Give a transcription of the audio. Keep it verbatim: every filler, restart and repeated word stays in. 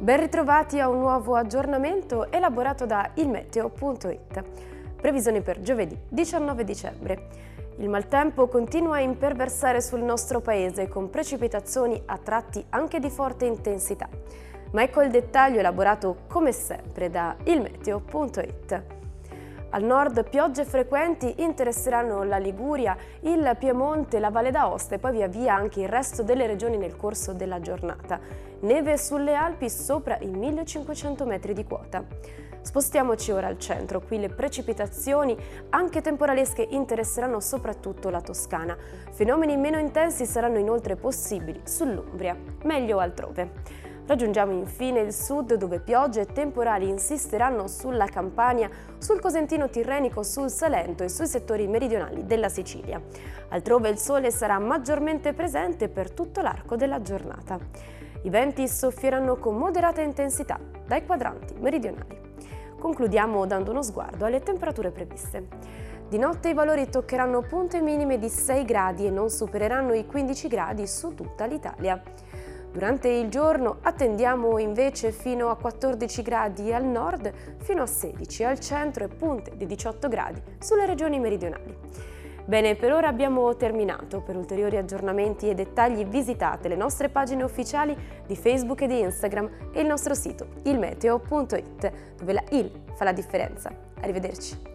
Ben ritrovati a un nuovo aggiornamento elaborato da ilmeteo punto it. Previsioni per giovedì diciannove dicembre. Il maltempo continua a imperversare sul nostro paese con precipitazioni a tratti anche di forte intensità. Ma ecco il dettaglio elaborato come sempre da ilmeteo punto it. Al nord piogge frequenti interesseranno la Liguria, il Piemonte, la Valle d'Aosta e poi via via anche il resto delle regioni nel corso della giornata. Neve sulle Alpi sopra i millecinquecento metri di quota. Spostiamoci ora al centro, qui le precipitazioni anche temporalesche interesseranno soprattutto la Toscana. Fenomeni meno intensi saranno inoltre possibili sull'Umbria, meglio altrove. Raggiungiamo infine il sud dove piogge e temporali insisteranno sulla Campania, sul Cosentino Tirrenico, sul Salento e sui settori meridionali della Sicilia. Altrove il sole sarà maggiormente presente per tutto l'arco della giornata. I venti soffieranno con moderata intensità dai quadranti meridionali. Concludiamo dando uno sguardo alle temperature previste. Di notte i valori toccheranno punte minime di sei gradi e non supereranno i quindici gradi su tutta l'Italia. Durante il giorno attendiamo invece fino a quattordici gradi al nord, fino a sedici al centro e punte di diciotto gradi sulle regioni meridionali. Bene, per ora abbiamo terminato. Per ulteriori aggiornamenti e dettagli visitate le nostre pagine ufficiali di Facebook e di Instagram e il nostro sito ilmeteo punto it, dove la il fa la differenza. Arrivederci.